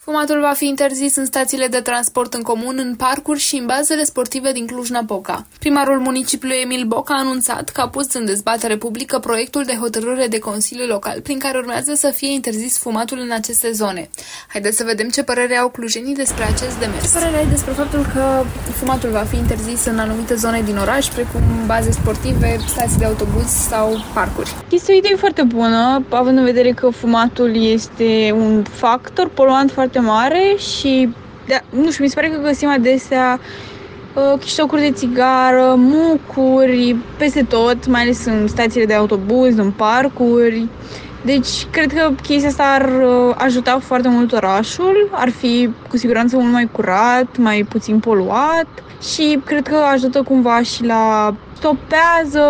Fumatul va fi interzis în stațiile de transport în comun, în parcuri și în bazele sportive din Cluj-Napoca. Primarul municipiului Emil Boc a anunțat că a pus în dezbatere publică proiectul de hotărâre de Consiliu Local, prin care urmează să fie interzis fumatul în aceste zone. Haideți să vedem ce părere au clujenii despre acest demers. Ce părere ai despre faptul că fumatul va fi interzis în anumite zone din oraș, precum baze sportive, stații de autobuz sau parcuri? Este o idee foarte bună, având în vedere că fumatul este un factor poluant foarte mare și, nu știu, mi se pare că găsim adesea chiștocuri de țigară, mucuri, peste tot, mai ales în stațiile de autobuz, în parcuri. Deci, cred că chestia asta ar ajuta foarte mult orașul, ar fi cu siguranță mult mai curat, mai puțin poluat și cred că ajută cumva și la stopează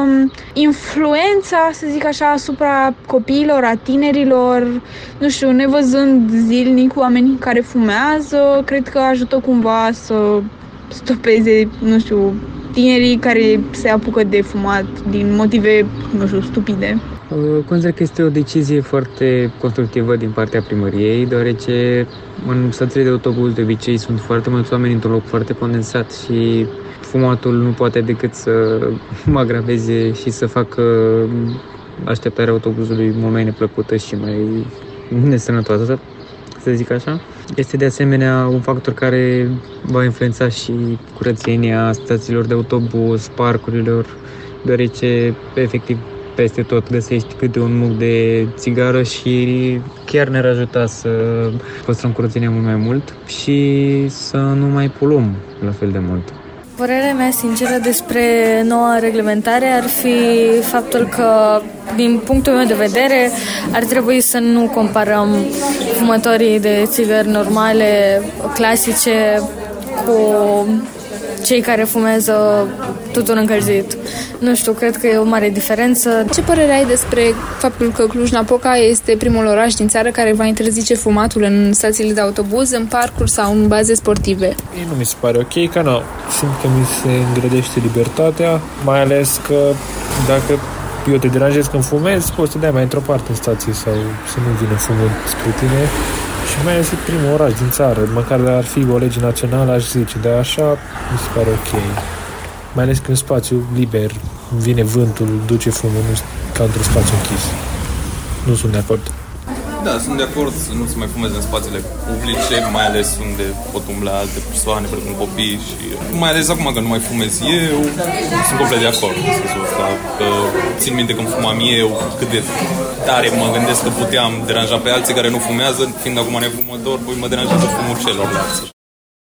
influența, să zic așa, asupra copiilor, a tinerilor, nu știu, nevăzând zilnic oamenii care fumează, cred că ajută cumva să stopeze, nu știu, tinerii care se apucă de fumat din motive, nu știu, stupide. Consider că este o decizie foarte constructivă din partea primăriei, deoarece în stațiile de autobuz de obicei sunt foarte mulți oameni într-un loc foarte condensat și fumatul nu poate decât să mă agraveze și să facă așteptarea autobuzului mult mai neplăcută și mai nesănătoasă, să zic așa. Este de asemenea un factor care va influența și curățenia stațiilor de autobuz, parcurilor, deoarece efectiv peste tot găsești câte un muc de țigară și chiar ne-ar ajuta să păstrăm curățenia mult mai mult și să nu mai poluăm la fel de mult. Părerea mea sinceră despre noua reglementare ar fi faptul că, din punctul meu de vedere, ar trebui să nu comparăm fumătorii de țigări normale, clasice, cu cei care fumează tutun încălzit. Nu știu, cred că e o mare diferență. Ce părere ai despre faptul că Cluj-Napoca este primul oraș din țară care va interzice fumatul în stațiile de autobuz, în parcuri sau în baze sportive? Nu mi se pare ok, că nu. Simt că mi se îngrădește libertatea, mai ales că dacă eu te deranjez când fumezi, poți să dai mai într-o parte în stație sau să nu vină fumul spre tine. Și mai ales primul oraș din țară, măcar ar fi o lege națională, aș zice, dar așa mi se pare ok. Mai ales că în spațiu liber vine vântul, duce fumul, nu ca într-un spațiu închis. Nu sunt de acord. Da, sunt de acord să nu se mai fumeze în spațiile publice, mai ales unde pot umbla alte persoane, precum copii și mai ales acum că nu mai fumez eu, sunt complet de acord în sensul ăsta. Că țin minte când fumam eu, cât de tare mă gândesc că puteam deranja pe alții care nu fumează, fiind acum nefumător, mă deranjează fumul celorlalți.